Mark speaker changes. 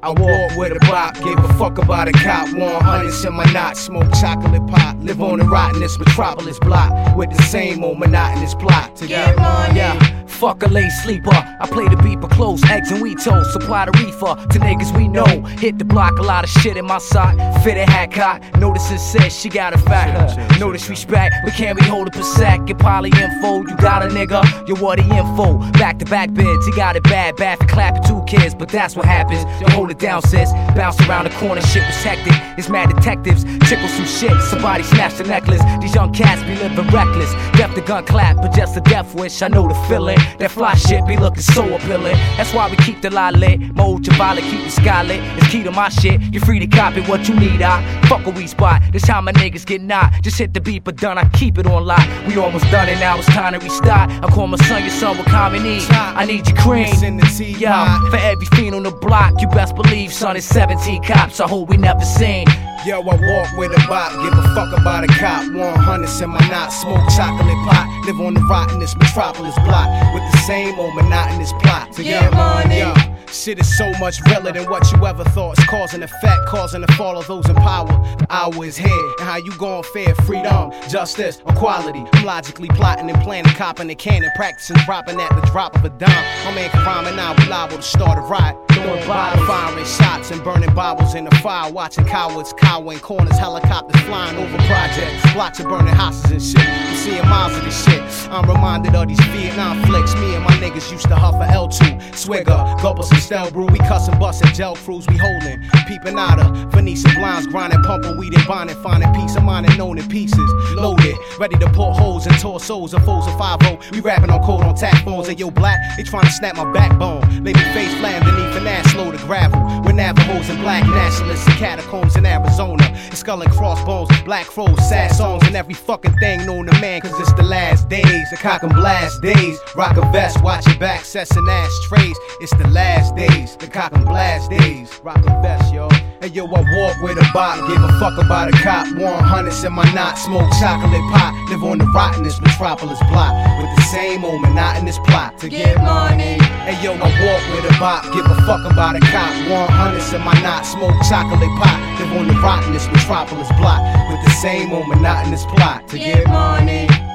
Speaker 1: I walk with a bop, gave a fuck about a cop. 100s in my knot, smoke chocolate pop. Live on the rottenest metropolis block with the same old monotonous plot.
Speaker 2: Get money.
Speaker 3: Yeah, fuck a late sleeper. I play the beat for close, eggs and wheat toast. Supply the reefer to niggas we know. Hit the block, a lot of shit in my sock. Fitted hat cock. Notice it says she got a fat. No disrespect, but can we hold it per sec? Get poly info, you got a nigga. Yo, what the info? Back to back bids, he got it bad for clapping 2 kids. But that's what happens. Yo, hold it down, sis. Bounce around the corner, shit was hectic. It's mad detectives, tickle some shit. Somebody snatched the necklace. These young cats be living reckless. Deaf the gun clap, but just a death wish. I know the feeling. That fly shit be looking so appealing. That's why we keep the lie lit. My ultraviolet keep the sky lit. It's key to my shit. You're free to copy what you need. I fuck a weed spot. This how my niggas get knocked. Just hit the beat, but done. I keep it on lock. We almost done it now. It's time to restart. I call my son your son with common need. I need your cream. Yeah, for every fiend on the block, you best believe, son, it's 17 cops. I hope we never seen.
Speaker 1: Yo, I walk with a bop, give a fuck about a cop. 100s in my knot, smoke chocolate pot. Live on the rottenest metropolis block with the same old monotonous plot.
Speaker 2: Get money.
Speaker 1: Yo, shit is so much realer than what you ever thought. It's cause and effect, causing the fall of those in power. The hour is here, and how you gon' fare? Freedom, justice, equality. I'm logically plotting and planning, copping and cannon, practicing dropping at the drop of a dime. My man Karam and I were liable to start a riot. Throwing bottles, firing shots and burning Bibles in the fire. Watching cowards cower in corners, helicopters flying over projects. Blocks of burning houses and shit. I'm seeing miles of this shit. I'm reminded of these Vietnam flicks. Me and my niggas used to huff a L2. Swigger, gulp some Stell brew. We cuss and bust at gel crews. We holding, peeping out of Venetian blinds, grinding, pumping weed and bonding, finding peace of mind and known in pieces. Loaded, ready to put holes in torsos of foes of 5-0. We rapping on code on tap phones. And yo, black, they trying to snap my backbone. Lay me face flat beneath an ass load of gravel. With Navajos and black nationalists in catacombs in Arizona. And skull and crossbones, black crows, sad songs, and every fucking thing known to man. Cause it's the last days, the cock and blast days. Rock a vest, watch your back, sets and ashtrays. It's the last days, the cock and blast days. Rock a vest, yo. Hey yo, I walk with a bop, give a fuck about a cop. 100s in my knot, smoke chocolate pot. Live on the rottenest metropolis block with the same old monotonous plot. To
Speaker 2: Get money.
Speaker 1: Hey yo, I walk with a bop, give a fuck about a cop. 100s in my knot, smoke chocolate pot. Live on the rottenest metropolis block with the same old monotonous plot.
Speaker 2: To get money.